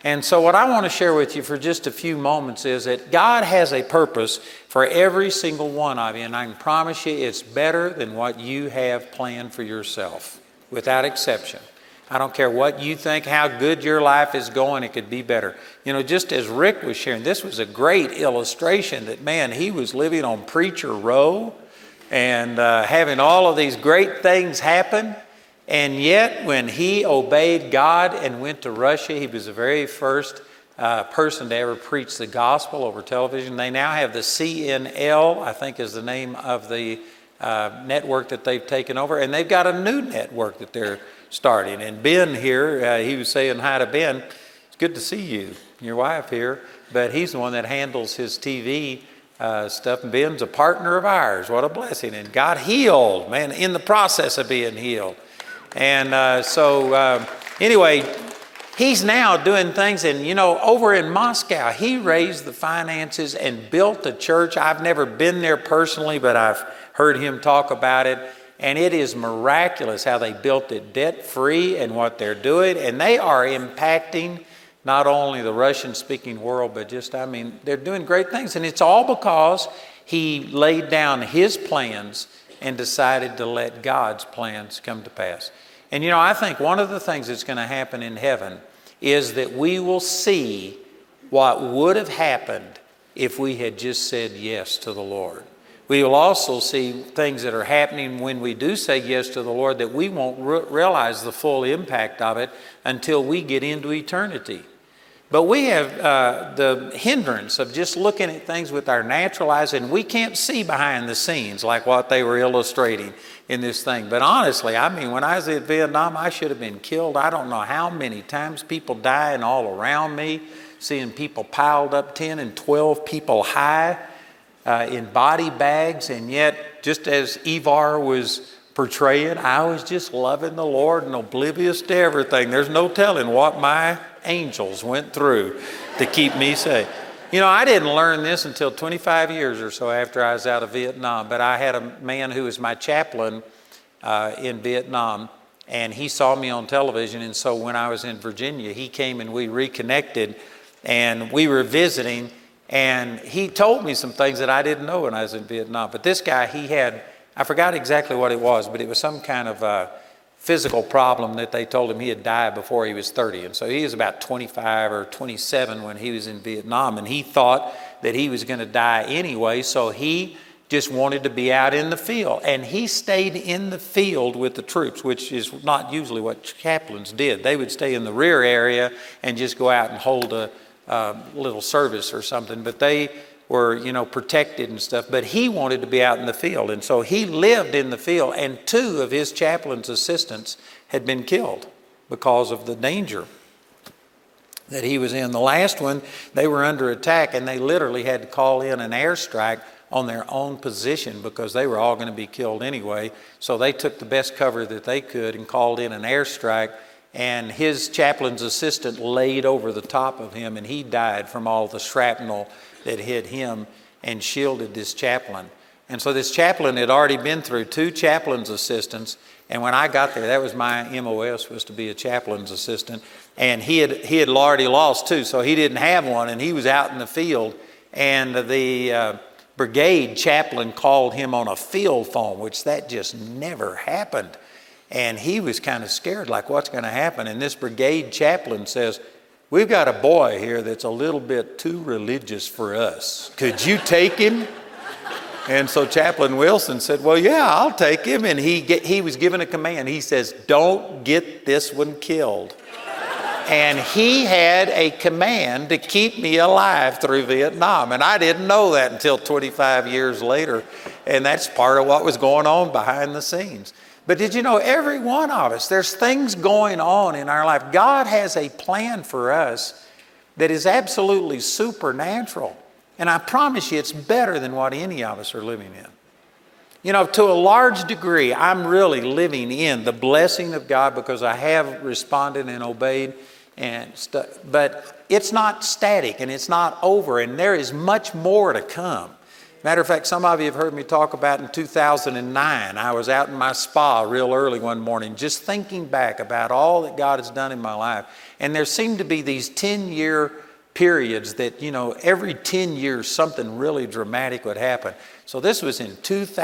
And so what I want to share with you for just a few moments is that God has a purpose for every single one of you. And I can promise you it's better than what you have planned for yourself, without exception. I don't care what you think, how good your life is going, it could be better. You know, just as Rick was sharing, this was a great illustration that, man, he was living on Preacher Row and having all of these great things happen. And yet, when he obeyed God and went to Russia, he was the very first person to ever preach the gospel over television. They now have the CNL, I think is the name of the network that they've taken over. And they've got a new network that they're starting. And Ben here, he was saying hi to Ben. It's good to see you, your wife here. But he's the one that handles his TV stuff. And Ben's a partner of ours. What a blessing. And got healed, man, in the process of being healed. And anyway, he's now doing things. And, you know, over in Moscow, he raised the finances and built a church. I've never been there personally, but I've heard him talk about it. And it is miraculous how they built it debt-free and what they're doing. And they are impacting not only the Russian-speaking world, but they're doing great things. And it's all because he laid down his plans and decided to let God's plans come to pass. And, you know, I think one of the things that's going to happen in heaven is that we will see what would have happened if we had just said yes to the Lord. We will also see things that are happening when we do say yes to the Lord that we won't realize the full impact of it until we get into eternity. But we have the hindrance of just looking at things with our natural eyes, and we can't see behind the scenes like what they were illustrating in this thing. But honestly, I mean, when I was in Vietnam, I should have been killed. I don't know how many times, people dying all around me, seeing people piled up 10 and 12 people high in body bags. And yet, just as Ivar was portraying, I was just loving the Lord and oblivious to everything. There's no telling what my angels went through to keep me safe. You know, I didn't learn this until 25 years or so after I was out of Vietnam, but I had a man who was my chaplain in Vietnam, and he saw me on television. And so when I was in Virginia, he came and we reconnected, and we were visiting, and he told me some things that I didn't know when I was in Vietnam. But this guy, he had, I forgot exactly what it was, but it was some kind of physical problem that they told him he had died before he was 30. And so he was about 25 or 27 when he was in Vietnam, and he thought that he was going to die anyway, so he just wanted to be out in the field. And he stayed in the field with the troops, which is not usually what chaplains did. They would stay in the rear area and just go out and hold a little service or something, but they were, you know, protected and stuff. But he wanted to be out in the field, and so he lived in the field, and 2 of his chaplain's assistants had been killed because of the danger that he was in. The last one, they were under attack, and they literally had to call in an airstrike on their own position because they were all going to be killed anyway. So they took the best cover that they could and called in an airstrike, and his chaplain's assistant laid over the top of him, and he died from all the shrapnel that hit him and shielded this chaplain. And so this chaplain had already been through 2 chaplain's assistants, and when I got there, that was my MOS, was to be a chaplain's assistant, and he had already lost 2, so he didn't have one, and he was out in the field, and the brigade chaplain called him on a field phone, which that just never happened. And he was kind of scared, like, what's going to happen? And this brigade chaplain says, "We've got a boy here that's a little bit too religious for us. Could you take him?" And so Chaplain Wilson said, "Well, yeah, I'll take him." And he was given a command. He says, "Don't get this one killed." And he had a command to keep me alive through Vietnam. And I didn't know that until 25 years later. And that's part of what was going on behind the scenes. But did you know, every one of us, there's things going on in our life. God has a plan for us that is absolutely supernatural. And I promise you, it's better than what any of us are living in. You know, to a large degree, I'm really living in the blessing of God because I have responded and obeyed and stuff. But it's not static and it's not over, and there is much more to come. Matter of fact, some of you have heard me talk about in 2009. I was out in my spa real early one morning just thinking back about all that God has done in my life. And there seemed to be these 10-year periods that, every 10 years something really dramatic would happen. So this was in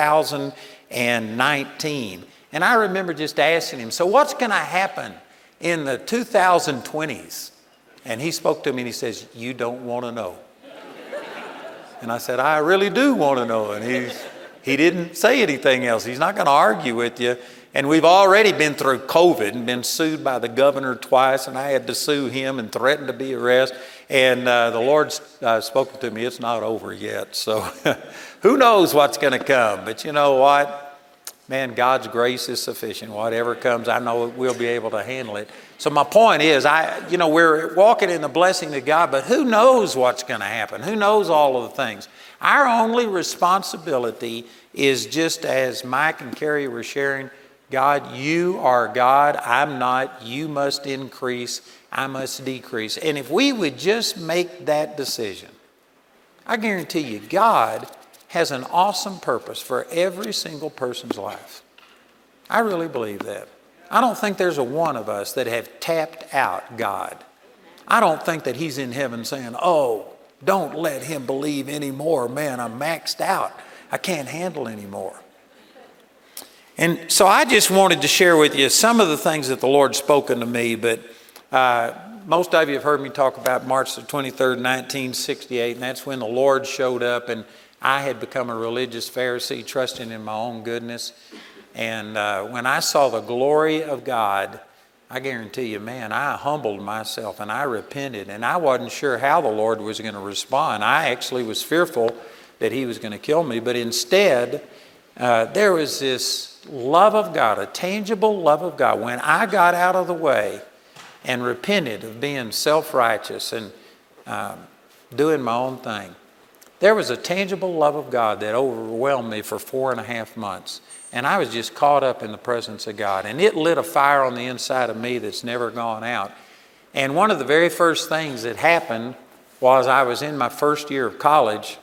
2019. And I remember just asking him, so what's going to happen in the 2020s? And he spoke to me and he says, you don't want to know. And I said, I really do want to know. And he didn't say anything else. He's not going to argue with you. And we've already been through COVID and been sued by the governor twice. And I had to sue him and threaten to be arrested. And the Lord's spoken to me. It's not over yet. So who knows what's going to come. But you know what? Man, God's grace is sufficient. Whatever comes, I know we'll be able to handle it. So my point is, we're walking in the blessing of God, but who knows what's going to happen? Who knows all of the things? Our only responsibility is just as Mike and Carrie were sharing, God, you are God, I'm not, you must increase, I must decrease. And if we would just make that decision, I guarantee you, God has an awesome purpose for every single person's life. I really believe that. I don't think there's a one of us that have tapped out God. I don't think that he's in heaven saying, oh, don't let him believe anymore. Man, I'm maxed out. I can't handle anymore. And so I just wanted to share with you some of the things that the Lord's spoken to me, but most of you have heard me talk about March the 23rd, 1968, and that's when the Lord showed up, and I had become a religious Pharisee, trusting in my own goodness. And when I saw the glory of God, I guarantee you, man, I humbled myself and I repented. And I wasn't sure how the Lord was going to respond. I actually was fearful that he was going to kill me. But instead, there was this love of God, a tangible love of God. When I got out of the way and repented of being self-righteous and doing my own thing, there was a tangible love of God that overwhelmed me for 4.5 months. And I was just caught up in the presence of God. And it lit a fire on the inside of me that's never gone out. And one of the very first things that happened was I was in my first year of college.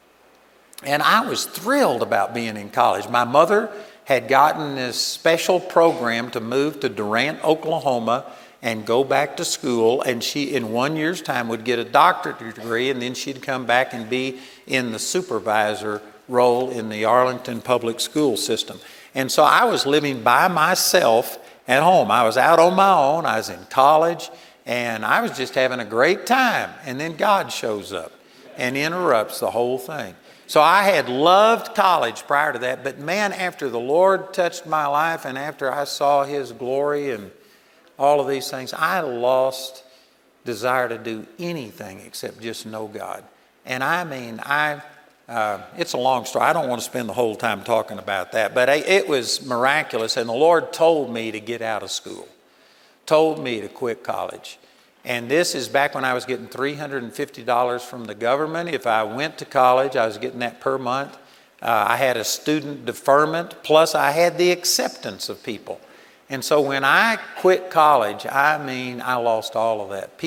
And I was thrilled about being in college. My mother had gotten this special program to move to Durant, Oklahoma, and go back to school, and she in 1 year's time would get a doctorate degree, and then she'd come back and be in the supervisor role in the Arlington public school system. And so I was living by myself at home. I was out on my own, I was in college, and I was just having a great time. And then God shows up and interrupts the whole thing. So I had loved college prior to that, but man, after the Lord touched my life and after I saw his glory and all of these things, I lost desire to do anything except just know God. And I mean, it's a long story. I don't want to spend the whole time talking about that, but it was miraculous. And the Lord told me to get out of school, told me to quit college. And this is back when I was getting $350 from the government. If I went to college, I was getting that per month. I had a student deferment, plus I had the acceptance of people. And so when I quit college, I mean, I lost all of that.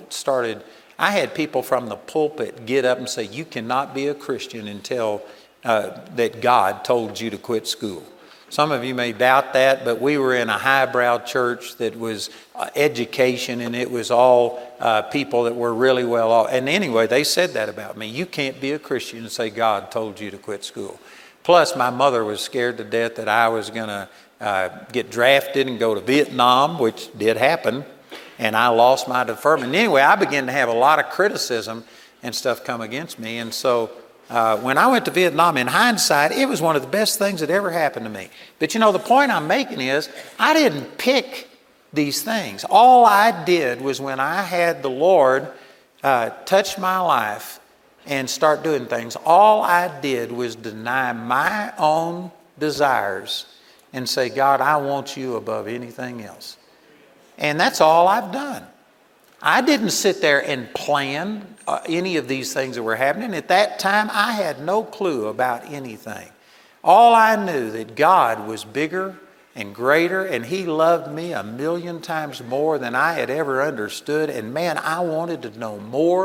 I had people from the pulpit get up and say, you cannot be a Christian until that God told you to quit school. Some of you may doubt that, but we were in a highbrow church that was education, and it was all people that were really well off. And anyway, they said that about me. You can't be a Christian and say God told you to quit school. Plus, my mother was scared to death that I was going to get drafted and go to Vietnam, which did happen, and I lost my deferment. Anyway, I began to have a lot of criticism and stuff come against me. And so when I went to Vietnam, in hindsight, it was one of the best things that ever happened to me. But the point I'm making is I didn't pick these things. All I did was when I had the Lord touch my life and start doing things, all I did was deny my own desires and say, God, I want you above anything else. And that's all I've done. I didn't sit there and plan any of these things that were happening. At that time, I had no clue about anything. All I knew that God was bigger and greater, and he loved me 1,000,000 times more than I had ever understood. And man, I wanted to know more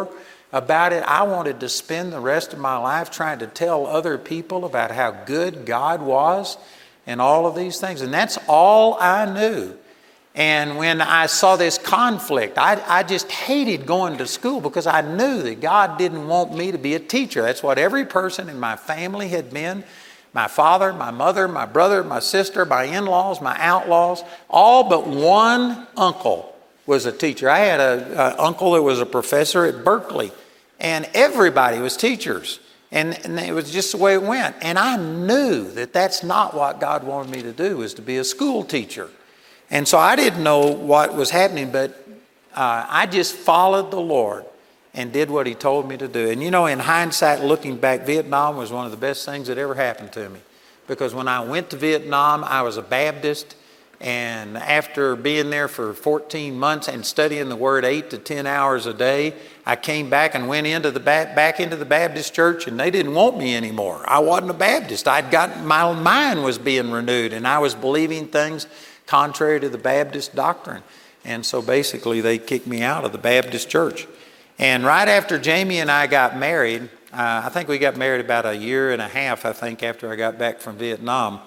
about it. I wanted to spend the rest of my life trying to tell other people about how good God was and all of these things. And that's all I knew. And when I saw this conflict, I just hated going to school because I knew that God didn't want me to be a teacher. That's what every person in my family had been. My father, my mother, my brother, my sister, my in-laws, my outlaws, all but one uncle was a teacher. I had an uncle that was a professor at Berkeley, and everybody was teachers. And it was just the way it went. And I knew that that's not what God wanted me to do, was to be a school teacher. And so I didn't know what was happening, but I just followed the Lord and did what He told me to do. And you know, in hindsight, looking back, Vietnam was one of the best things that ever happened to me. Because when I went to Vietnam, I was a Baptist. And after being there for 14 months and studying the Word 8 to 10 hours a day, I came back and went into back into the Baptist church, and they didn't want me anymore. I wasn't a Baptist. My mind was being renewed, and I was believing things contrary to the Baptist doctrine. And so basically they kicked me out of the Baptist church. And right after Jamie and I got married, I think we got married about a year and a half, I think, after I got back from Vietnam,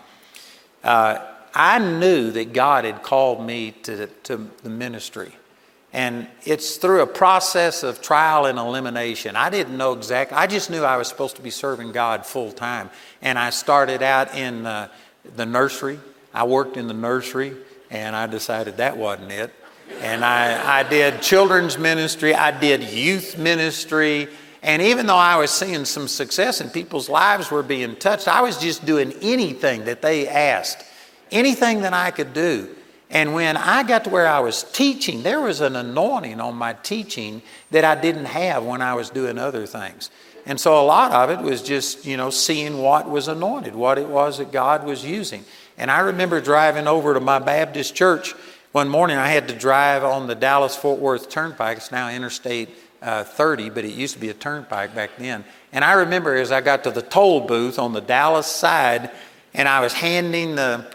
I knew that God had called me to the ministry. And it's through a process of trial and elimination. I didn't know exactly. I just knew I was supposed to be serving God full time. And I started out in the nursery. I worked in the nursery, and I decided that wasn't it. And I did children's ministry. I did youth ministry. And even though I was seeing some success and people's lives were being touched, I was just doing anything that they asked, anything that I could do. And when I got to where I was teaching, there was an anointing on my teaching that I didn't have when I was doing other things. And so a lot of it was just, seeing what was anointed, what it was that God was using. And I remember driving over to my Baptist church one morning. I had to drive on the Dallas-Fort Worth Turnpike. It's now Interstate 30, but it used to be a turnpike back then. And I remember as I got to the toll booth on the Dallas side, and I was handing the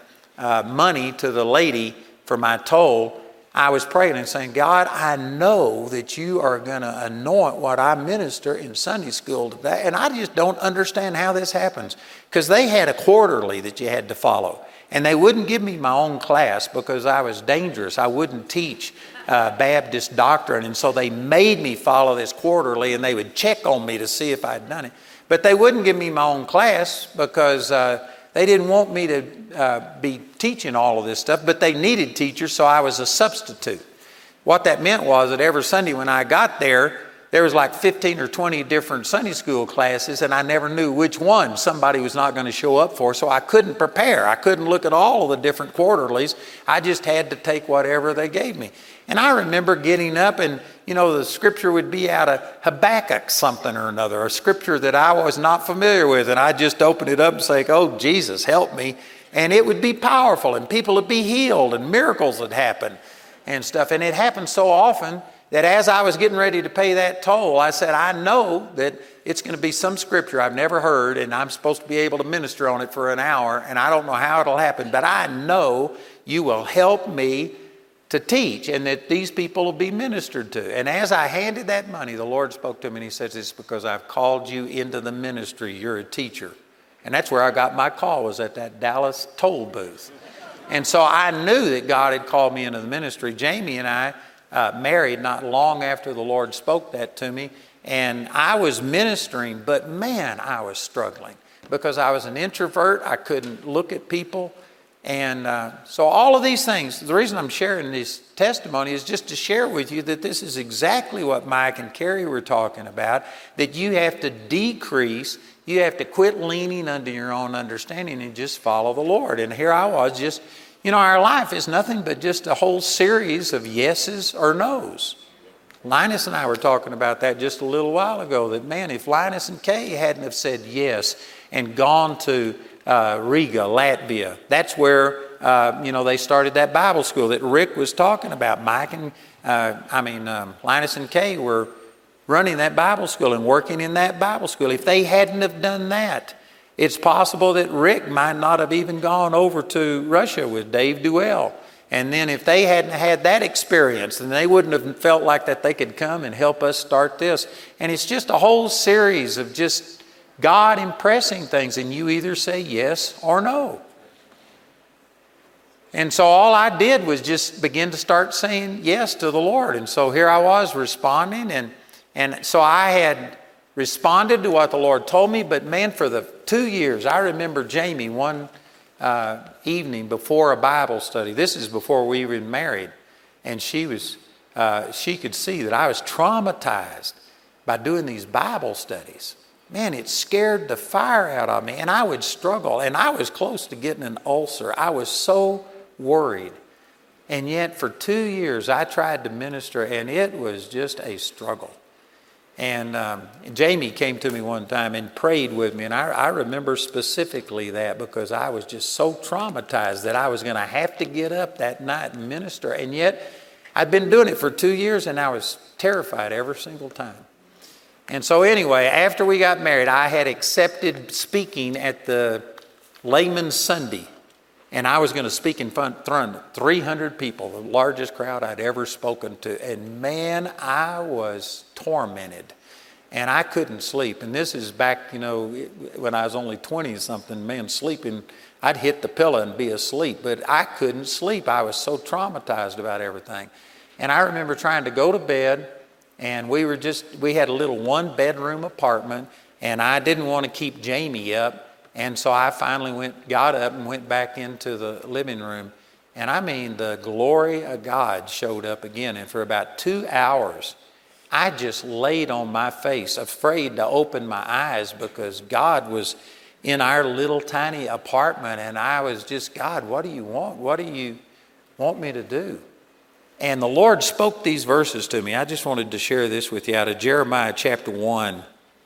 money to the lady for my toll, I was praying and saying, God, I know that you are going to anoint what I minister in Sunday school today. And I just don't understand how this happens. Because they had a quarterly that you had to follow. And they wouldn't give me my own class because I was dangerous. I wouldn't teach Baptist doctrine. And so they made me follow this quarterly, and they would check on me to see if I'd done it. But they wouldn't give me my own class because they didn't want me to be teaching all of this stuff, but they needed teachers, so I was a substitute. What that meant was that every Sunday when I got there was like 15 or 20 different Sunday school classes, and I never knew which one somebody was not going to show up for, so I couldn't prepare. I couldn't look at all of the different quarterlies. I just had to take whatever they gave me. And I remember getting up and, the scripture would be out of Habakkuk something or another, a scripture that I was not familiar with, and I'd just open it up and say, oh, Jesus, help me. And it would be powerful, and people would be healed, and miracles would happen and stuff. And it happened so often that as I was getting ready to pay that toll, I said, I know that it's going to be some scripture I've never heard, and I'm supposed to be able to minister on it for an hour, and I don't know how it'll happen, but I know you will help me to teach, and that these people will be ministered to. And as I handed that money, the Lord spoke to me, and He says, it's because I've called you into the ministry. You're a teacher. And that's where I got my call, was at that Dallas toll booth. And so I knew that God had called me into the ministry. Jamie and I married not long after the Lord spoke that to me, and I was ministering, but man, I was struggling because I was an introvert. I couldn't look at people. And so all of these things, the reason I'm sharing this testimony is just to share with you that this is exactly what Mike and Carrie were talking about, that you have to decrease, you have to quit leaning under your own understanding and just follow the Lord. And here I was just, our life is nothing but just a whole series of yeses or nos. Linus and I were talking about that just a little while ago, that man, if Linus and Kay hadn't have said yes and gone to Riga, Latvia. That's where, they started that Bible school that Rick was talking about. Mike and, Linus and Kay were running that Bible school and working in that Bible school. If they hadn't have done that, it's possible that Rick might not have even gone over to Russia with Dave Duell. And then if they hadn't had that experience, then they wouldn't have felt like that they could come and help us start this. And it's just a whole series of just God impressing things, and you either say yes or no. And so all I did was just begin to start saying yes to the Lord. And so here I was responding, and so I had responded to what the Lord told me. But man, for the 2 years, I remember Jamie one evening before a Bible study. This is before we were married. And she could see that I was traumatized by doing these Bible studies. Man, it scared the fire out of me, and I would struggle, and I was close to getting an ulcer. I was so worried. And yet for 2 years I tried to minister, and it was just a struggle. And Jamie came to me one time and prayed with me, and I remember specifically that because I was just so traumatized that I was going to have to get up that night and minister. And yet I'd been doing it for 2 years, and I was terrified every single time. And so anyway, after we got married, I had accepted speaking at the Layman's Sunday. And I was going to speak in front of 300 people, the largest crowd I'd ever spoken to. And man, I was tormented. And I couldn't sleep. And this is back, when I was only 20-something. Man, sleeping, I'd hit the pillow and be asleep. But I couldn't sleep. I was so traumatized about everything. And I remember trying to go to bed. And we had a little 1-bedroom apartment, and I didn't want to keep Jamie up. And so I finally got up and went back into the living room. And I mean, the glory of God showed up again. And for about 2 hours, I just laid on my face, afraid to open my eyes because God was in our little tiny apartment. And I was just, God, what do you want? What do you want me to do? And the Lord spoke these verses to me. I just wanted to share this with you out of Jeremiah chapter 1.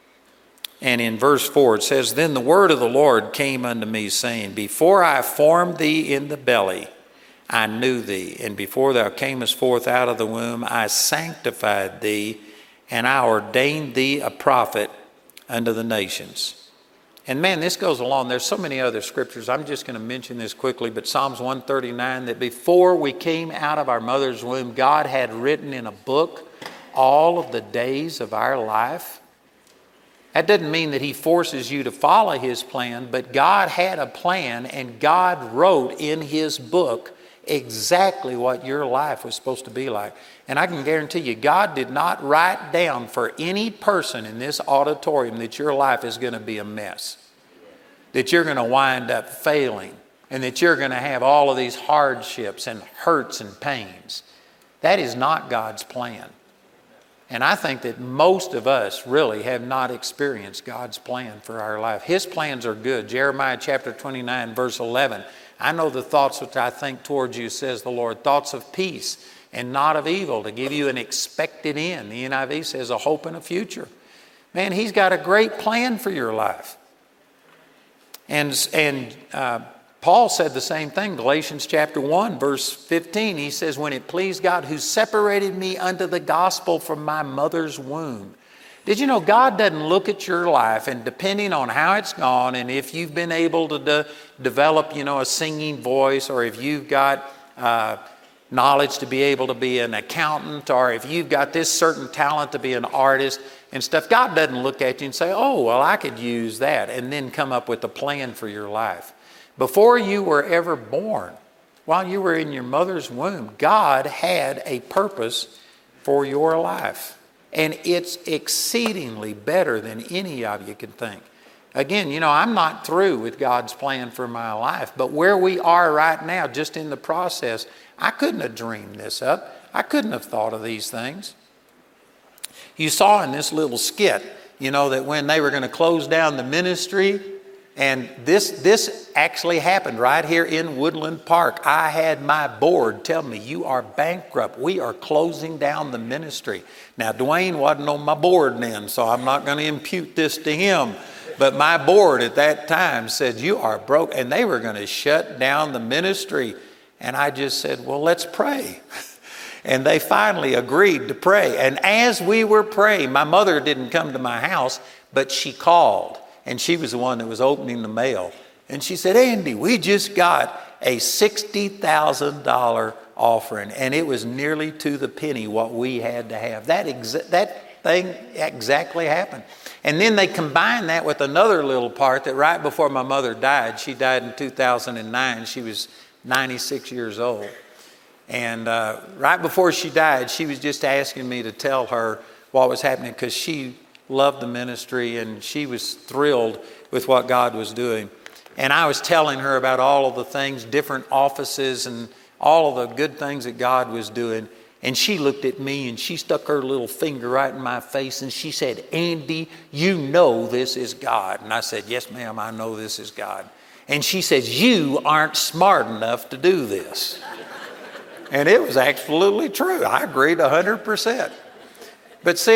And in verse 4 it says, "Then the word of the Lord came unto me, saying, Before I formed thee in the belly, I knew thee. And before thou camest forth out of the womb, I sanctified thee, and I ordained thee a prophet unto the nations." And man, this goes along. There's so many other scriptures. I'm just going to mention this quickly. But Psalms 139, that before we came out of our mother's womb, God had written in a book all of the days of our life. That doesn't mean that he forces you to follow his plan, but God had a plan, and God wrote in his book exactly what your life was supposed to be like. And I can guarantee you, God did not write down for any person in this auditorium that your life is going to be a mess, that you're going to wind up failing, and that you're going to have all of these hardships and hurts and pains. That is not God's plan. And I think that most of us really have not experienced God's plan for our life. His plans are good. Jeremiah chapter 29, verse 11. "I know the thoughts which I think towards you, says the Lord, thoughts of peace and not of evil, to give you an expected end." The NIV says a hope and a future. Man, he's got a great plan for your life. And Paul said the same thing, Galatians chapter 1, verse 15. He says, "When it pleased God who separated me unto the gospel from my mother's womb." Did you know God doesn't look at your life, and depending on how it's gone, and if you've been able to develop, a singing voice, or if you've got knowledge to be able to be an accountant, or if you've got this certain talent to be an artist and stuff, God doesn't look at you and say, "Oh, well, I could use that," and then come up with a plan for your life. Before you were ever born, while you were in your mother's womb, God had a purpose for your life. And it's exceedingly better than any of you can think. Again, I'm not through with God's plan for my life, but where we are right now, just in the process, I couldn't have dreamed this up. I couldn't have thought of these things. You saw in this little skit, that when they were going to close down the ministry, and this actually happened right here in Woodland Park. I had my board tell me, "You are bankrupt. We are closing down the ministry." Now, Dwayne wasn't on my board then, so I'm not going to impute this to him. But my board at that time said, "You are broke." And they were going to shut down the ministry. And I just said, "Well, let's pray." And they finally agreed to pray. And as we were praying, my mother didn't come to my house, but she called. And she was the one that was opening the mail. And she said, "Andy, we just got a $60,000 offering, and it was nearly to the penny what we had to have. That thing exactly happened. And then they combined that with another little part that right before my mother died, she died in 2009, she was 96 years old. And right before she died, she was just asking me to tell her what was happening because she loved the ministry and she was thrilled with what God was doing. And I was telling her about all of the things, different offices and all of the good things that God was doing. And she looked at me and she stuck her little finger right in my face and she said, "Andy, you know this is God." And I said, "Yes, ma'am, I know this is God." And she says, "You aren't smart enough to do this." And it was absolutely true. I agreed 100%. But see,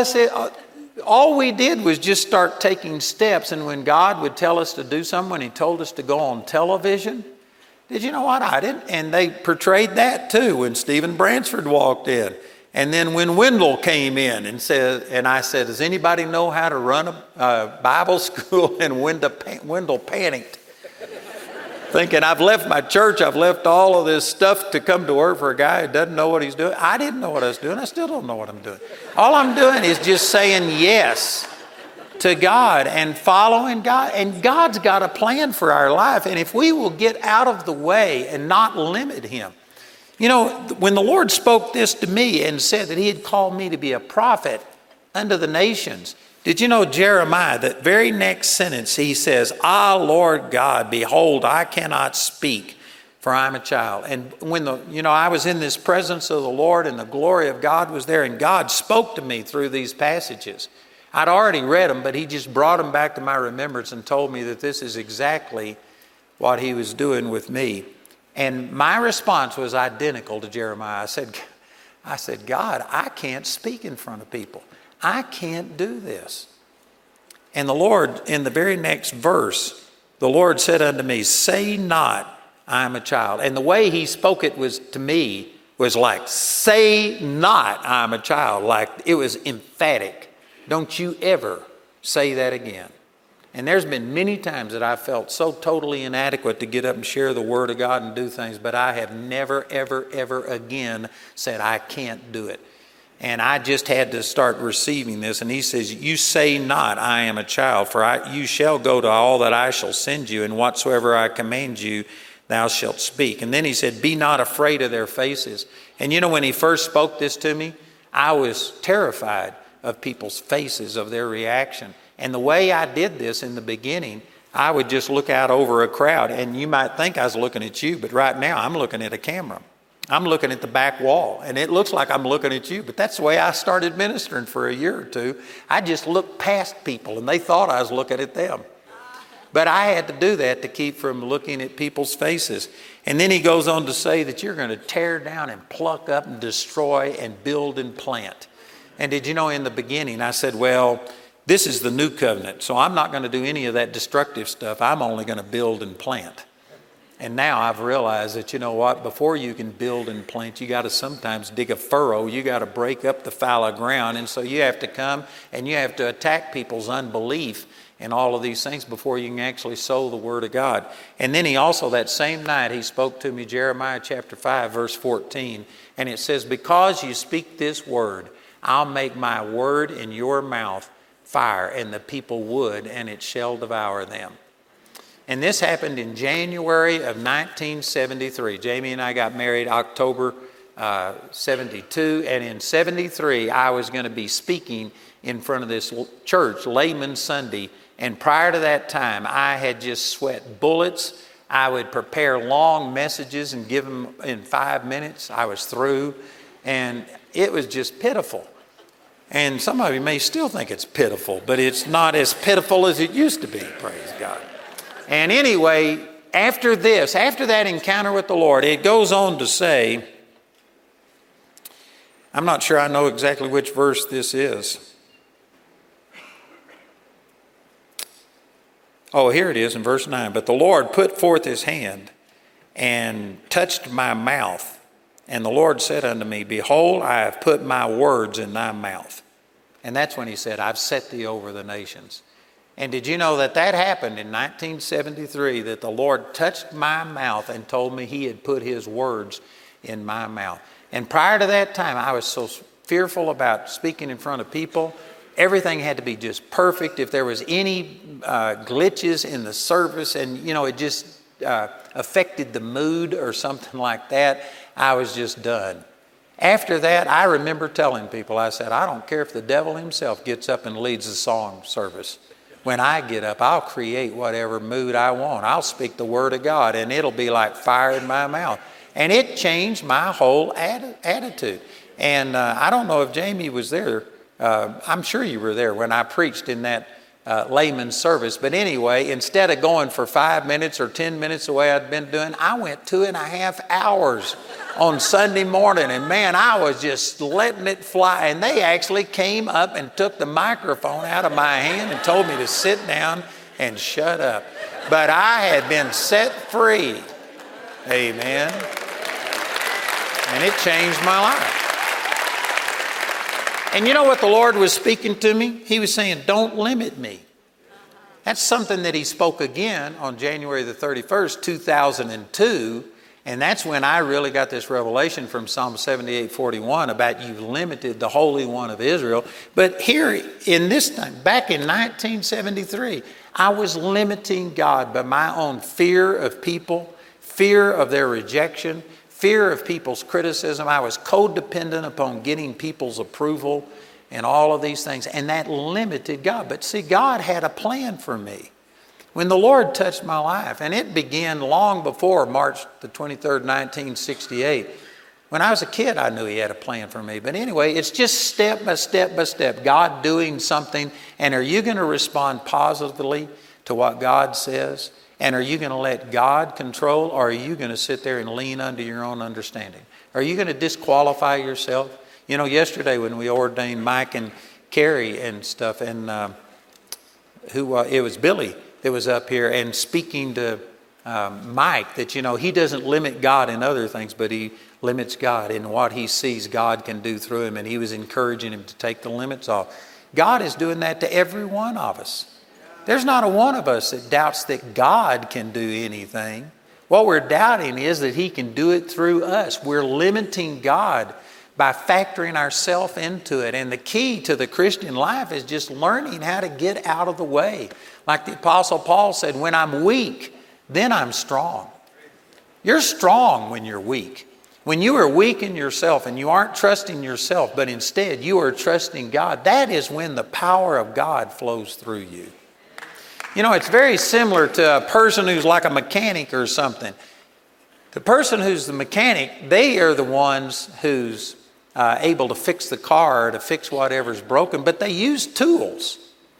all we did was just start taking steps. And when God would tell us to do something, when he told us to go on television, did you know what? I didn't. And they portrayed that too when Stephen Bransford walked in. And then when Wendell came in and I said, "Does anybody know how to run a Bible school?" And Wendell panicked, thinking, "I've left my church, I've left all of this stuff to come to work for a guy who doesn't know what he's doing." I didn't know what I was doing. I still don't know what I'm doing. All I'm doing is just saying yes to God and following God. And God's got a plan for our life. And if we will get out of the way and not limit him. You know, when the Lord spoke this to me and said that he had called me to be a prophet unto the nations, did you know Jeremiah, that very next sentence, he says, "Ah, Lord God, behold, I cannot speak, for I'm a child." And when I was in this presence of the Lord and the glory of God was there and God spoke to me through these passages. I'd already read them, but he just brought them back to my remembrance and told me that this is exactly what he was doing with me. And my response was identical to Jeremiah. I said, "God, I can't speak in front of people. I can't do this." And the Lord, in the very next verse, the Lord said unto me, "Say not, I am a child." And the way he spoke it to me was like, "Say not, I am a child." Like it was emphatic. Don't you ever say that again. And there's been many times that I felt so totally inadequate to get up and share the Word of God and do things, but I have never, ever, ever again said I can't do it. And I just had to start receiving this. And he says, "You say not, I am a child, for you shall go to all that I shall send you, and whatsoever I command you, thou shalt speak." And then he said, "Be not afraid of their faces." And you know, when he first spoke this to me, I was terrified of people's faces, of their reaction. And the way I did this in the beginning, I would just look out over a crowd, and you might think I was looking at you, but right now I'm looking at a camera. I'm looking at the back wall, and it looks like I'm looking at you, but that's the way I started ministering for a year or two. I just looked past people, and they thought I was looking at them. But I had to do that to keep from looking at people's faces. And then he goes on to say that you're going to tear down and pluck up and destroy and build and plant. And did you know, in the beginning I said, well, this is the new covenant, so I'm not going to do any of that destructive stuff. I'm only going to build and plant. And now I've realized that, you know what, before you can build and plant, you got to sometimes dig a furrow. You got to break up the fallow ground. And so you have to come and you have to attack people's unbelief and all of these things before you can actually sow the Word of God. And then he also, that same night, he spoke to me, Jeremiah chapter 5, verse 14. And it says, because you speak this word, I'll make my word in your mouth fire, and the people wood, and it shall devour them. And this happened in January of 1973. Jamie and I got married October 72, and in 73 I was going to be speaking in front of this church, Layman Sunday. And prior to that time, I had just sweat bullets. I would prepare long messages and give them in 5 minutes. I was through, and it was just pitiful. And some of you may still think it's pitiful, but it's not as pitiful as it used to be, praise God. And anyway, after that encounter with the Lord, it goes on to say, I'm not sure I know exactly which verse this is. Oh, here it is in verse 9. But the Lord put forth his hand and touched my mouth. And the Lord said unto me, behold, I have put my words in thy mouth. And that's when he said, I've set thee over the nations. And did you know that happened in 1973, that the Lord touched my mouth and told me He had put His words in my mouth. And prior to that time, I was so fearful about speaking in front of people. Everything had to be just perfect. If there was any glitches in the service and, it just affected the mood or something like that, I was just done. After that, I remember telling people, I said, I don't care if the devil himself gets up and leads the song service. When I get up, I'll create whatever mood I want. I'll speak the Word of God, and it'll be like fire in my mouth. And it changed my whole attitude. And I don't know if Jamie was there. I'm sure you were there when I preached in that layman's service. But anyway, instead of going for 5 minutes or 10 minutes the way I'd been doing, I went 2.5 hours on Sunday morning. And man, I was just letting it fly. And they actually came up and took the microphone out of my hand and told me to sit down and shut up. But I had been set free. Amen. And it changed my life. And you know what the Lord was speaking to me? He was saying, don't limit me. That's something that He spoke again on January the 31st, 2002. And that's when I really got this revelation from Psalm 78:41 about you've limited the Holy One of Israel. But here in this time, back in 1973, I was limiting God by my own fear of people, fear of their rejection, fear of people's criticism. I was codependent upon getting people's approval and all of these things. And that limited God. But see, God had a plan for me. When the Lord touched my life, and it began long before March the 23rd, 1968. When I was a kid, I knew He had a plan for me. But anyway, it's just step by step by step, God doing something. And are you going to respond positively to what God says? And are you going to let God control, or are you going to sit there and lean under your own understanding? Are you going to disqualify yourself? You know, yesterday when we ordained Mike and Carrie and stuff, and it was Billy that was up here and speaking to Mike that, he doesn't limit God in other things, but he limits God in what he sees God can do through him. And he was encouraging him to take the limits off. God is doing that to every one of us. There's not a one of us that doubts that God can do anything. What we're doubting is that He can do it through us. We're limiting God by factoring ourselves into it. And the key to the Christian life is just learning how to get out of the way. Like the Apostle Paul said, when I'm weak, then I'm strong. You're strong when you're weak. When you are weak in yourself and you aren't trusting yourself, but instead you are trusting God, that is when the power of God flows through you. It's very similar to a person who's like a mechanic or something. The person who's the mechanic, they are the ones who's able to fix the car or to fix whatever's broken, but they use tools.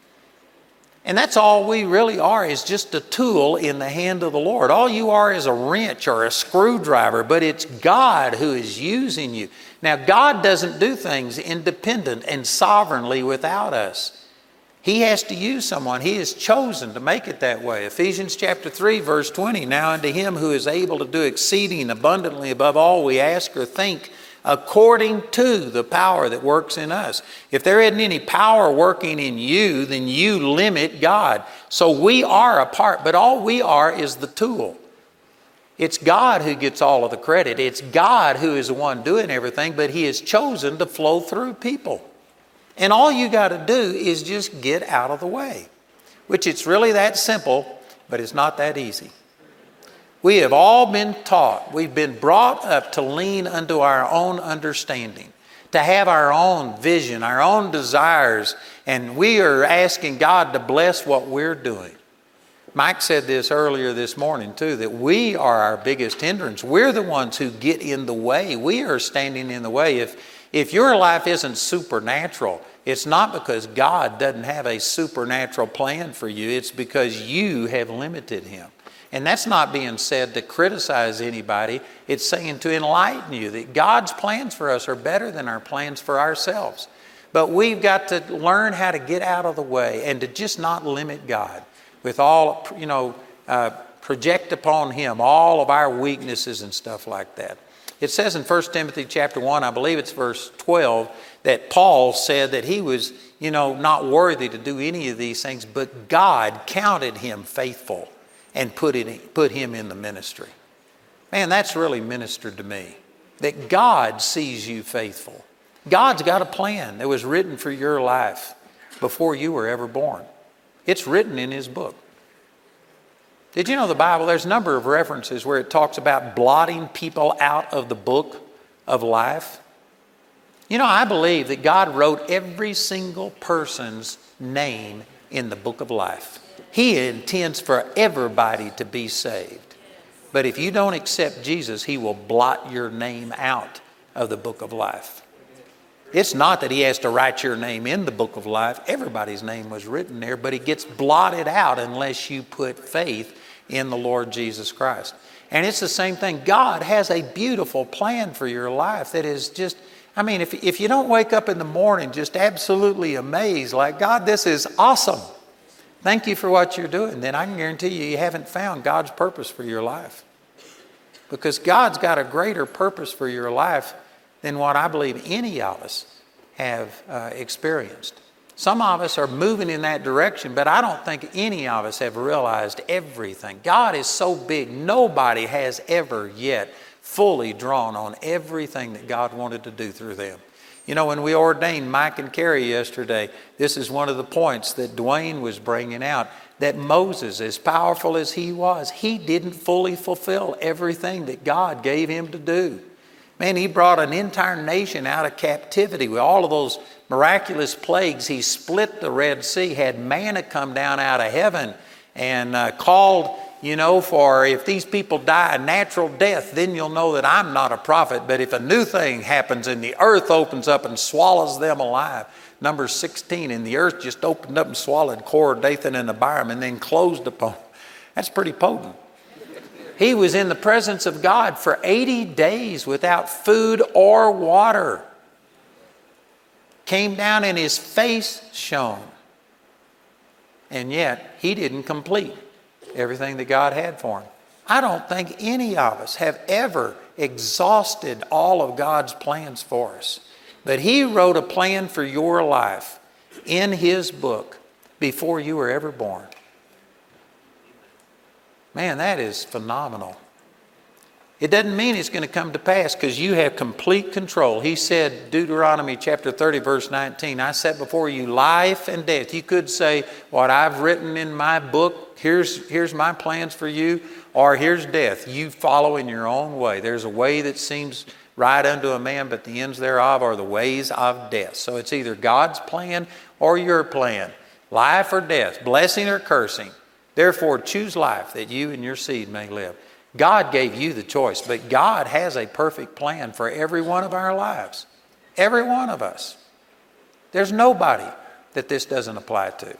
And that's all we really are, is just a tool in the hand of the Lord. All you are is a wrench or a screwdriver, but it's God who is using you. Now, God doesn't do things independent and sovereignly without us. He has to use someone. He is chosen to make it that way. Ephesians chapter 3, verse 20, now unto Him who is able to do exceeding abundantly above all we ask or think, according to the power that works in us. If there isn't any power working in you, then you limit God. So we are a part, but all we are is the tool. It's God who gets all of the credit. It's God who is the one doing everything, but He is chosen to flow through people. And all you got to do is just get out of the way, which it's really that simple, but it's not that easy. We have all been taught, we've been brought up to lean unto our own understanding, to have our own vision, our own desires, and we are asking God to bless what we're doing. Mike said this earlier this morning too, that we are our biggest hindrance. We're the ones who get in the way. We are standing in the way. If your life isn't supernatural, it's not because God doesn't have a supernatural plan for you. It's because you have limited Him. And that's not being said to criticize anybody. It's saying to enlighten you that God's plans for us are better than our plans for ourselves. But we've got to learn how to get out of the way and to just not limit God with all, project upon Him all of our weaknesses and stuff like that. It says in 1 Timothy chapter 1, I believe it's verse 12, that Paul said that he was, not worthy to do any of these things, but God counted him faithful and put him in the ministry. Man, that's really ministered to me, that God sees you faithful. God's got a plan that was written for your life before you were ever born. It's written in His book. Did you know the Bible, there's a number of references where it talks about blotting people out of the book of life? I believe that God wrote every single person's name in the book of life. He intends for everybody to be saved. But if you don't accept Jesus, He will blot your name out of the book of life. It's not that He has to write your name in the book of life. Everybody's name was written there, but it gets blotted out unless you put faith in the Lord Jesus Christ. And it's the same thing. God has a beautiful plan for your life that is just, if you don't wake up in the morning just absolutely amazed, like, God, this is awesome. Thank you for what you're doing. Then I can guarantee you haven't found God's purpose for your life. Because God's got a greater purpose for your life than what I believe any of us have experienced. Some of us are moving in that direction, but I don't think any of us have realized everything. God is so big, nobody has ever yet fully drawn on everything that God wanted to do through them. When we ordained Mike and Carrie yesterday, this is one of the points that Dwayne was bringing out, that Moses, as powerful as he was, he didn't fully fulfill everything that God gave him to do. Man, he brought an entire nation out of captivity with all of those miraculous plagues. He split the Red Sea, had manna come down out of heaven, and called, for if these people die a natural death, then you'll know that I'm not a prophet. But if a new thing happens and the earth opens up and swallows them alive, Numbers 16, and the earth just opened up and swallowed Korah, Dathan, and Abiram, and then closed upon them. That's pretty potent. He was in the presence of God for 80 days without food or water. Came down and his face shone. And yet, he didn't complete everything that God had for him. I don't think any of us have ever exhausted all of God's plans for us. But He wrote a plan for your life in His book before you were ever born. Man, that is phenomenal. It doesn't mean it's going to come to pass because you have complete control. He said, Deuteronomy chapter 30, verse 19, I set before you life and death. You could say, what I've written in my book, here's my plans for you, or here's death. You follow in your own way. There's a way that seems right unto a man, but the ends thereof are the ways of death. So it's either God's plan or your plan. Life or death, blessing or cursing. Therefore, choose life that you and your seed may live. God gave you the choice, but God has a perfect plan for every one of our lives. Every one of us. There's nobody that this doesn't apply to.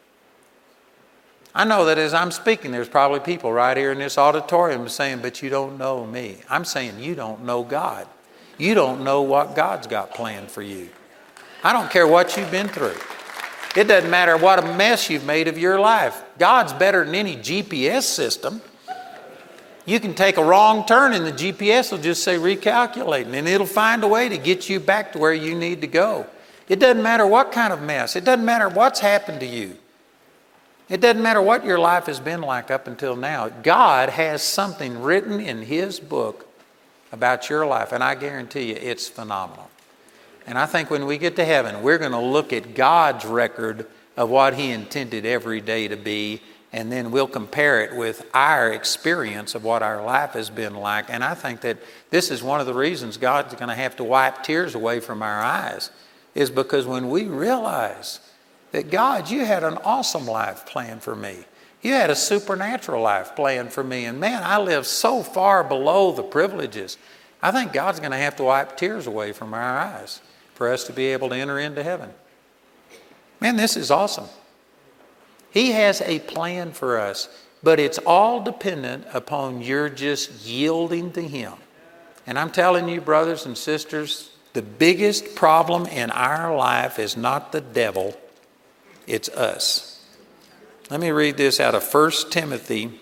I know that as I'm speaking, there's probably people right here in this auditorium saying, but you don't know me. I'm saying you don't know God. You don't know what God's got planned for you. I don't care what you've been through. It doesn't matter what a mess you've made of your life. God's better than any GPS system. You can take a wrong turn and the GPS will just say recalculating, and it'll find a way to get you back to where you need to go. It doesn't matter what kind of mess. It doesn't matter what's happened to you. It doesn't matter what your life has been like up until now. God has something written in His book about your life, and I guarantee you it's phenomenal. And I think when we get to heaven, we're going to look at God's record of what He intended every day to be, and then we'll compare it with our experience of what our life has been like. And I think that this is one of the reasons God's going to have to wipe tears away from our eyes, is because when we realize that, God, you had an awesome life planned for me. You had a supernatural life planned for me. And man, I live so far below the privileges. I think God's going to have to wipe tears away from our eyes for us to be able to enter into heaven. Man, this is awesome. He has a plan for us, but it's all dependent upon your just yielding to Him. And I'm telling you, brothers and sisters, the biggest problem in our life is not the devil, it's us. Let me read this out of 1 Timothy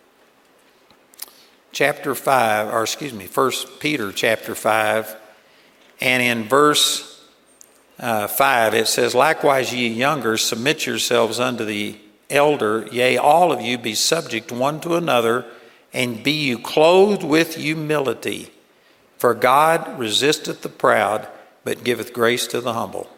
chapter 5, 1 Peter chapter 5, and in verse 5, it says, "Likewise ye younger, submit yourselves unto the elder, yea, all of you be subject one to another, and be you clothed with humility. For God resisteth the proud, but giveth grace to the humble."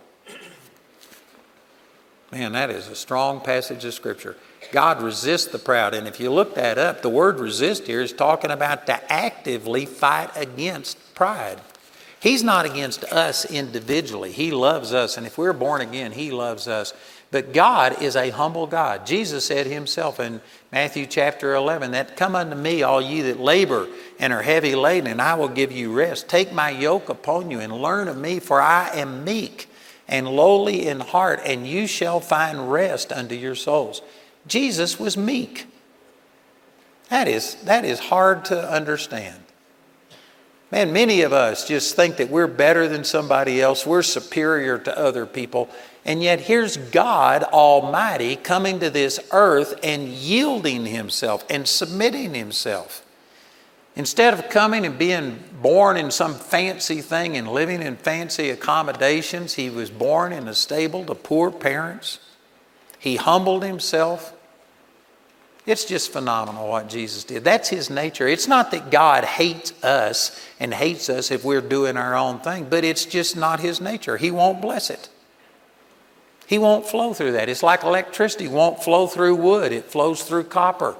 Man, that is a strong passage of Scripture. God resists the proud. And if you look that up, the word resist here is talking about to actively fight against pride. He's not against us individually. He loves us. And if we're born again, He loves us. But God is a humble God. Jesus said Himself in Matthew chapter 11, that "Come unto me, all ye that labor and are heavy laden, and I will give you rest. Take my yoke upon you and learn of me, for I am meek and lowly in heart, and you shall find rest unto your souls." Jesus was meek. That is hard to understand. Man, many of us just think that we're better than somebody else. We're superior to other people. And yet here's God Almighty coming to this earth and yielding Himself and submitting Himself. Instead of coming and being born in some fancy thing and living in fancy accommodations, He was born in a stable to poor parents. He humbled Himself. It's just phenomenal what Jesus did. That's His nature. It's not that God hates us and hates us if we're doing our own thing, but it's just not His nature. He won't bless it. He won't flow through that. It's like electricity won't flow through wood. It flows through copper.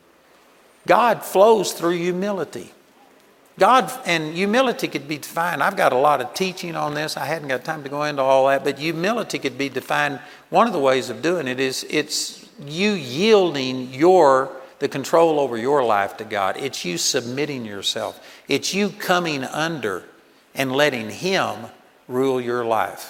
God flows through humility. And humility could be defined. I've got a lot of teaching on this. I hadn't got time to go into all that, but humility could be defined. One of the ways of doing it is it's you yielding the control over your life to God. It's you submitting yourself. It's you coming under and letting Him rule your life.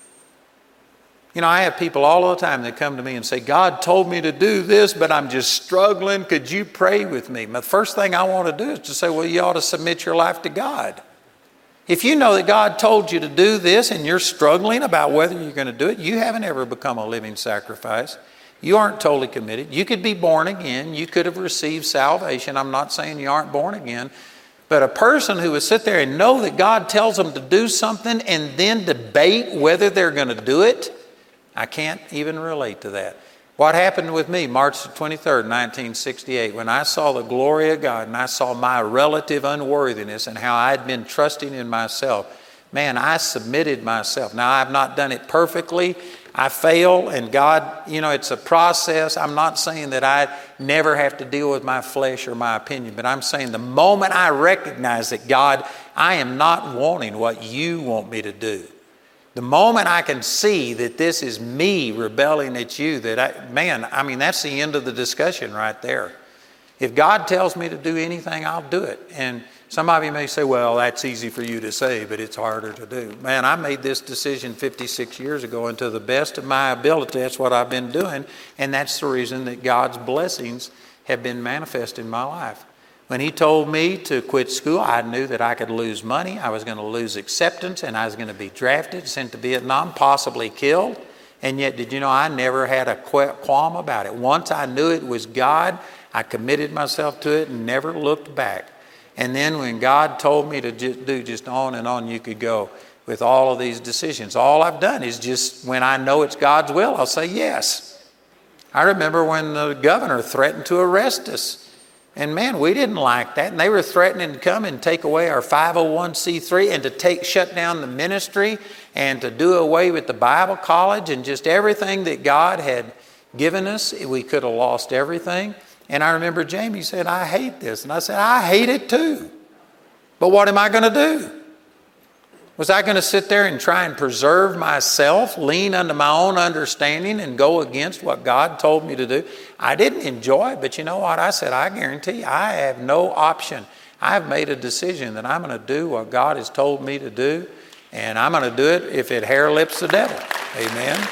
You know, I have people all the time that come to me and say, "God told me to do this, but I'm just struggling. Could you pray with me?" The first thing I want to do is to say, well, you ought to submit your life to God. If you know that God told you to do this and you're struggling about whether you're going to do it, you haven't ever become a living sacrifice. You aren't totally committed. You could be born again. You could have received salvation. I'm not saying you aren't born again. But a person who would sit there and know that God tells them to do something and then debate whether they're going to do it, I can't even relate to that. What happened with me March 23rd, 1968, when I saw the glory of God and I saw my relative unworthiness and how I'd been trusting in myself, man, I submitted myself. Now, I've not done it perfectly. I fail, and God, it's a process. I'm not saying that I never have to deal with my flesh or my opinion, but I'm saying the moment I recognize that, God, I am not wanting what you want me to do. The moment I can see that this is me rebelling at you, that's the end of the discussion right there. If God tells me to do anything, I'll do it. And some of you may say, well, that's easy for you to say, but it's harder to do. Man, I made this decision 56 years ago, and to the best of my ability, that's what I've been doing. And that's the reason that God's blessings have been manifest in my life. When He told me to quit school, I knew that I could lose money, I was going to lose acceptance, and I was going to be drafted, sent to Vietnam, possibly killed. And yet, did you know, I never had a qualm about it. Once I knew it was God, I committed myself to it and never looked back. And then when God told me to do just on and on you could go with all of these decisions, all I've done is just, when I know it's God's will, I'll say yes. I remember when the governor threatened to arrest us. And man, we didn't like that. And they were threatening to come and take away our 501c3 and to shut down the ministry and to do away with the Bible college and just everything that God had given us. We could have lost everything. And I remember Jamie said, "I hate this." And I said, "I hate it too. But what am I going to do?" Was I going to sit there and try and preserve myself, lean unto my own understanding and go against what God told me to do? I didn't enjoy it, but you know what? I said, I guarantee you, I have no option. I've made a decision that I'm going to do what God has told me to do, and I'm going to do it if it hair lips the devil. Amen.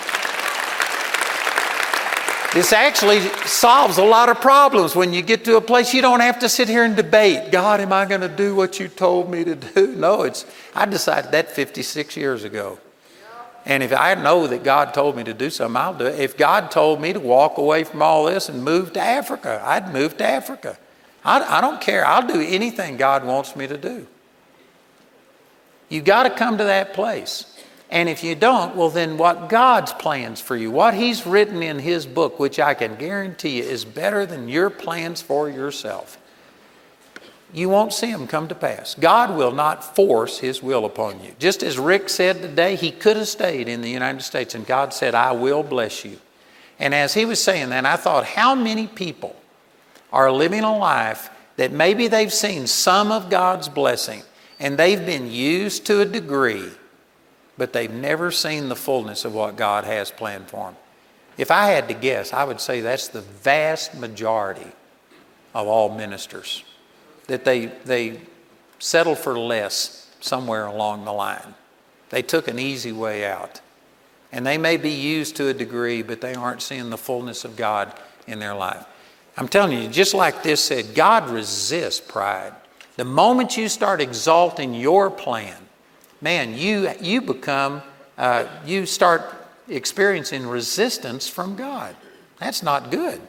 This actually solves a lot of problems when you get to a place you don't have to sit here and debate. God, am I going to do what you told me to do? No, I decided that 56 years ago. And if I know that God told me to do something, I'll do it. If God told me to walk away from all this and move to Africa, I'd move to Africa. I don't care. I'll do anything God wants me to do. You've got to come to that place. And if you don't, well then what God's plans for you, what He's written in His book, which I can guarantee you is better than your plans for yourself, you won't see them come to pass. God will not force His will upon you. Just as Rick said today, he could have stayed in the United States, and God said, I will bless you. And as he was saying that, I thought, how many people are living a life that maybe they've seen some of God's blessing, and they've been used to a degree, but they've never seen the fullness of what God has planned for them. If I had to guess, I would say that's the vast majority of all ministers, that they settled for less somewhere along the line. They took an easy way out. And they may be used to a degree, but they aren't seeing the fullness of God in their life. I'm telling you, just like this said, God resists pride. The moment you start exalting your plan, man, you start experiencing resistance from God. That's not good.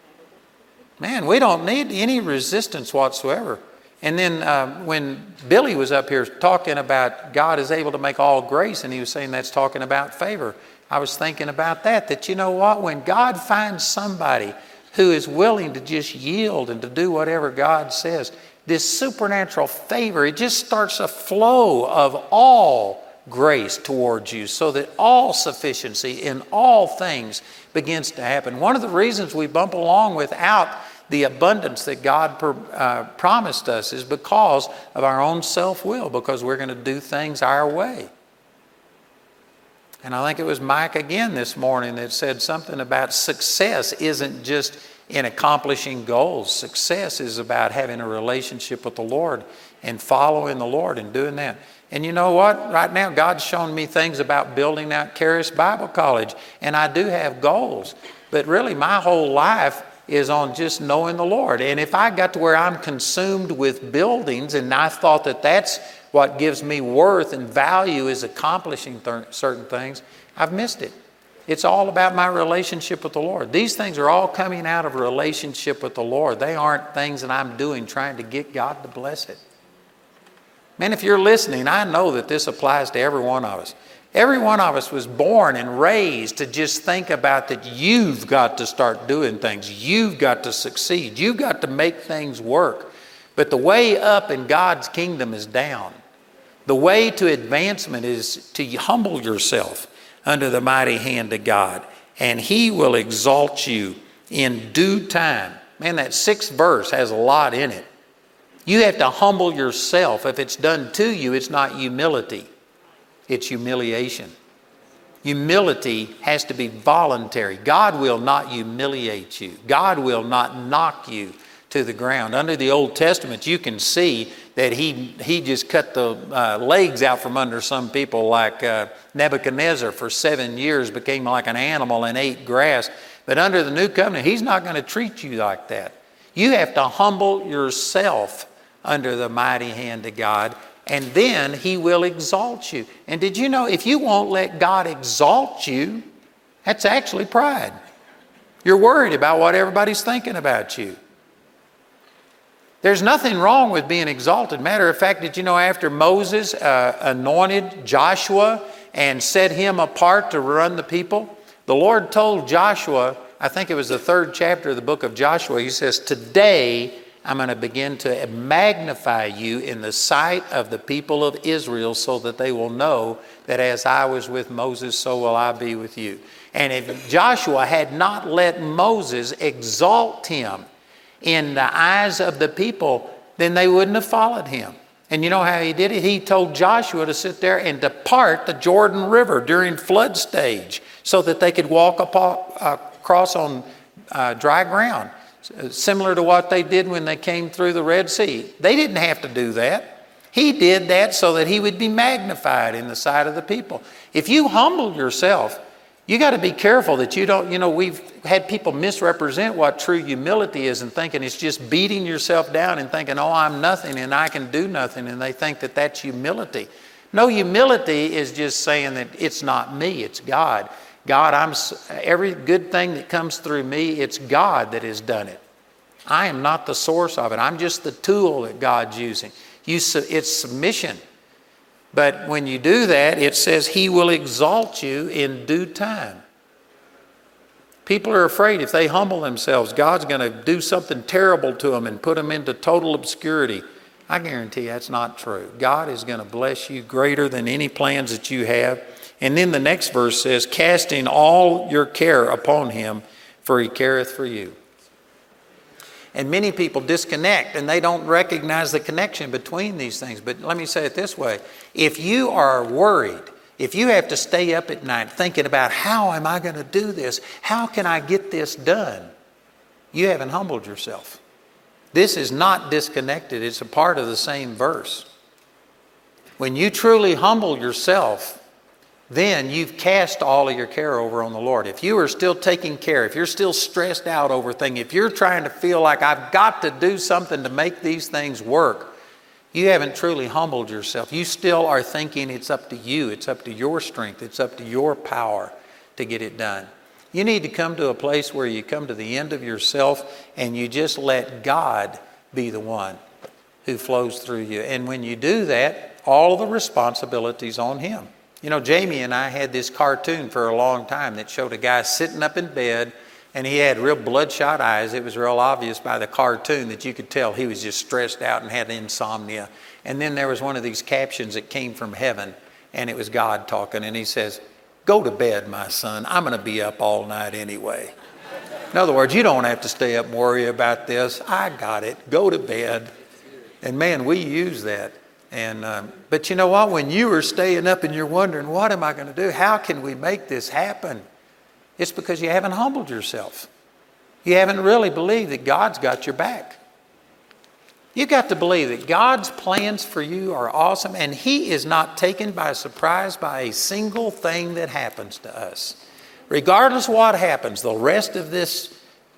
Man, we don't need any resistance whatsoever. And then when Billy was up here talking about God is able to make all grace, and he was saying that's talking about favor, I was thinking about that you know what? When God finds somebody who is willing to just yield and to do whatever God says, this supernatural favor, it just starts a flow of all grace towards you, so that all sufficiency in all things begins to happen. One of the reasons we bump along without the abundance that God promised us is because of our own self-will, because we're going to do things our way. And I think it was Mike again this morning that said something about success isn't just in accomplishing goals. Success is about having a relationship with the Lord and following the Lord and doing that. And you know what? Right now, God's shown me things about building out Charis Bible College, and I do have goals. But really, my whole life is on just knowing the Lord. And if I got to where I'm consumed with buildings and I thought that that's what gives me worth and value is accomplishing certain things, I've missed it. It's all about my relationship with the Lord. These things are all coming out of a relationship with the Lord. They aren't things that I'm doing trying to get God to bless it. Man, if you're listening, I know that this applies to every one of us. Every one of us was born and raised to just think about that you've got to start doing things. You've got to succeed. You've got to make things work. But the way up in God's kingdom is down. The way to advancement is to humble yourself under the mighty hand of God, and He will exalt you in due time. Man, that 6th verse has a lot in it. You have to humble yourself. If it's done to you, it's not humility. It's humiliation. Humility has to be voluntary. God will not humiliate you. God will not knock you to the ground. Under the Old Testament, you can see that he just cut the legs out from under some people, like Nebuchadnezzar for 7 years became like an animal and ate grass. But under the New Covenant, He's not going to treat you like that. You have to humble yourself under the mighty hand of God, and then He will exalt you. And did you know, if you won't let God exalt you, that's actually pride. You're worried about what everybody's thinking about you. There's nothing wrong with being exalted. Matter of fact, did you know after Moses anointed Joshua and set him apart to run the people, the Lord told Joshua, I think it was the 3rd chapter of the book of Joshua, He says, today I'm going to begin to magnify you in the sight of the people of Israel, so that they will know that as I was with Moses, so will I be with you. And if Joshua had not let Moses exalt him in the eyes of the people, then they wouldn't have followed him. And you know how he did it? He told Joshua to sit there and depart the Jordan River during flood stage, so that they could walk across on dry ground. Similar to what they did when they came through the Red Sea. They didn't have to do that. He did that so that He would be magnified in the sight of the people. If you humble yourself, you got to be careful that you don't, we've had people misrepresent what true humility is and thinking it's just beating yourself down and thinking, oh, I'm nothing and I can do nothing. And they think that that's humility. No, humility is just saying that it's not me, it's God. God, every good thing that comes through me, it's God that has done it. I am not the source of it. I'm just the tool that God's using. It's submission. But when you do that, it says He will exalt you in due time. People are afraid if they humble themselves, God's going to do something terrible to them and put them into total obscurity. I guarantee that's not true. God is going to bless you greater than any plans that you have. And then the next verse says, casting all your care upon Him, for He careth for you. And many people disconnect and they don't recognize the connection between these things. But let me say it this way. If you are worried, if you have to stay up at night thinking about how am I going to do this? How can I get this done? You haven't humbled yourself. This is not disconnected. It's a part of the same verse. When you truly humble yourself, then you've cast all of your care over on the Lord. If you are still taking care, if you're still stressed out over things, if you're trying to feel like I've got to do something to make these things work, you haven't truly humbled yourself. You still are thinking it's up to you. It's up to your strength. It's up to your power to get it done. You need to come to a place where you come to the end of yourself and you just let God be the one who flows through you. And when you do that, all the responsibility's on Him. You know, Jamie and I had this cartoon for a long time that showed a guy sitting up in bed and he had real bloodshot eyes. It was real obvious by the cartoon that you could tell he was just stressed out and had insomnia. And then there was one of these captions that came from heaven and it was God talking and He says, "Go to bed, my son. I'm going to be up all night anyway." In other words, you don't have to stay up and worry about this. I got it. Go to bed. And man, we use that. But you know what? When you are staying up and you're wondering, what am I going to do? How can we make this happen? It's because you haven't humbled yourself. You haven't really believed that God's got your back. You've got to believe that God's plans for you are awesome and He is not taken by surprise by a single thing that happens to us. Regardless of what happens, the rest of this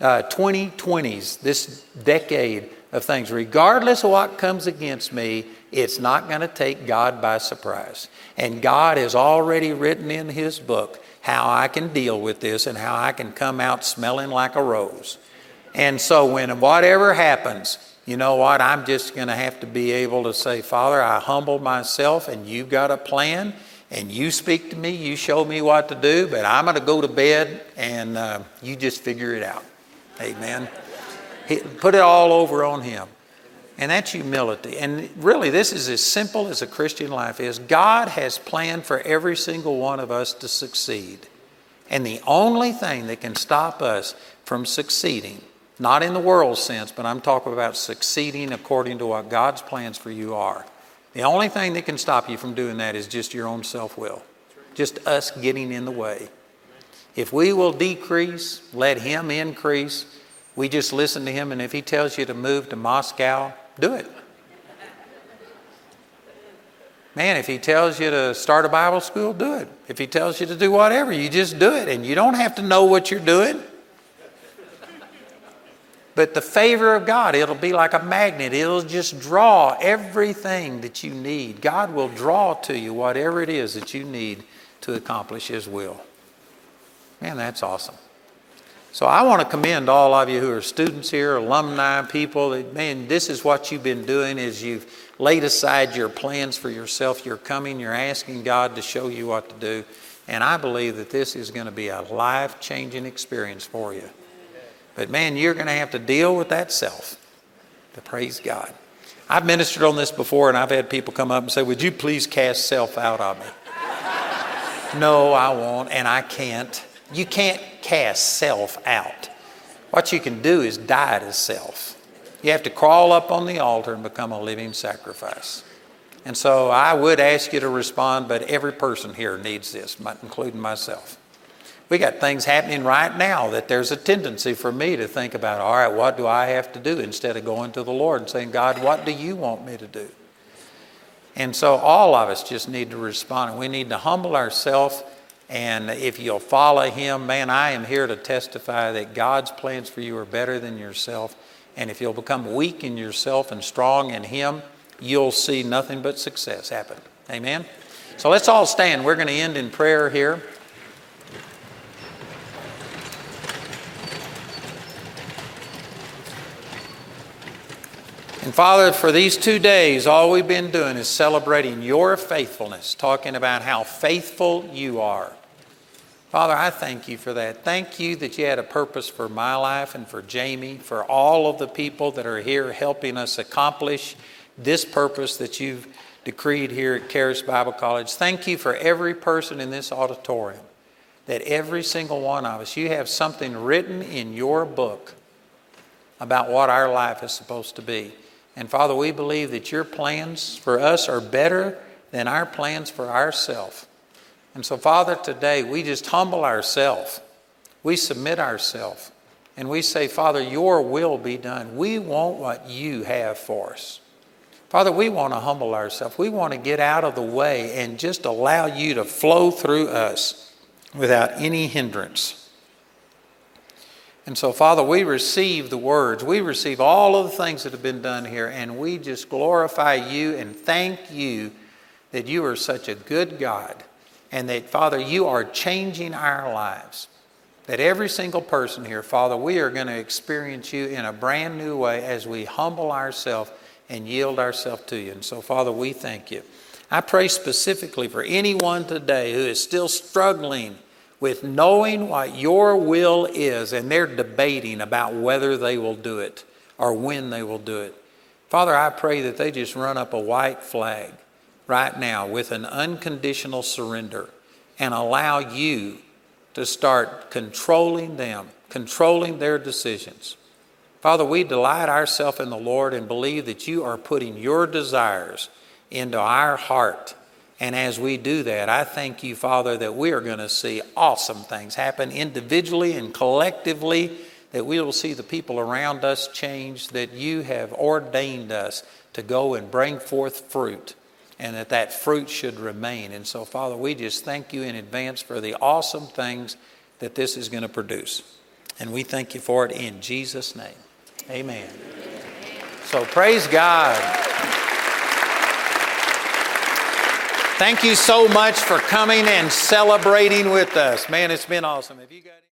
2020s, this decade of things, regardless of what comes against me, it's not going to take God by surprise. And God has already written in His book how I can deal with this and how I can come out smelling like a rose. And so when whatever happens, you know what? I'm just going to have to be able to say, Father, I humble myself and You've got a plan and You speak to me, You show me what to do, but I'm going to go to bed and You just figure it out. Amen. Put it all over on Him. And that's humility. And really, this is as simple as a Christian life is. God has planned for every single one of us to succeed. And the only thing that can stop us from succeeding, not in the world sense, but I'm talking about succeeding according to what God's plans for you are. The only thing that can stop you from doing that is just your own self-will. Just us getting in the way. If we will decrease, let Him increase. We just listen to Him, and if He tells you to move to Moscow, do it. Man, if He tells you to start a Bible school, do it. If He tells you to do whatever, you just do it. And you don't have to know what you're doing. But the favor of God, it'll be like a magnet. It'll just draw everything that you need. God will draw to you whatever it is that you need to accomplish His will. Man, that's awesome. So I want to commend all of you who are students here, alumni, people. Man, this is what you've been doing is you've laid aside your plans for yourself. You're coming, you're asking God to show you what to do. And I believe that this is going to be a life-changing experience for you. But man, you're going to have to deal with that self to praise God. I've ministered on this before and I've had people come up and say, would you please cast self out of me? No, I won't, and I can't. You can't cast self out. What you can do is die to self. You have to crawl up on the altar and become a living sacrifice. And so I would ask you to respond, but every person here needs this, including myself. We got things happening right now that there's a tendency for me to think about, all right, what do I have to do, instead of going to the Lord and saying, God, what do you want me to do? And so all of us just need to respond. We need to humble ourselves. And if you'll follow Him, man, I am here to testify that God's plans for you are better than yourself. And if you'll become weak in yourself and strong in Him, you'll see nothing but success happen. Amen? So let's all stand. We're going to end in prayer here. And Father, for these 2 days, all we've been doing is celebrating your faithfulness, talking about how faithful you are. Father, I thank you for that. Thank you that you had a purpose for my life and for Jamie, for all of the people that are here helping us accomplish this purpose that you've decreed here at Charis Bible College. Thank you for every person in this auditorium, that every single one of us, you have something written in your book about what our life is supposed to be. And Father, we believe that your plans for us are better than our plans for ourselves. And so, Father, today we just humble ourselves. We submit ourselves. And we say, Father, your will be done. We want what you have for us. Father, we want to humble ourselves. We want to get out of the way and just allow you to flow through us without any hindrance. And so, Father, we receive the words. We receive all of the things that have been done here, and we just glorify you and thank you that you are such a good God, and that, Father, you are changing our lives. That every single person here, Father, we are going to experience you in a brand new way as we humble ourselves and yield ourselves to you. And so, Father, we thank you. I pray specifically for anyone today who is still struggling with knowing what your will is, and they're debating about whether they will do it or when they will do it. Father, I pray that they just run up a white flag right now with an unconditional surrender and allow you to start controlling them, controlling their decisions. Father, we delight ourselves in the Lord and believe that you are putting your desires into our heart. And as we do that, I thank you, Father, that we are going to see awesome things happen individually and collectively, that we will see the people around us change, that you have ordained us to go and bring forth fruit, and that fruit should remain. And so, Father, we just thank you in advance for the awesome things that this is going to produce. And we thank you for it in Jesus' name. Amen. So praise God. Thank you so much for coming and celebrating with us. Man, it's been awesome. Have you got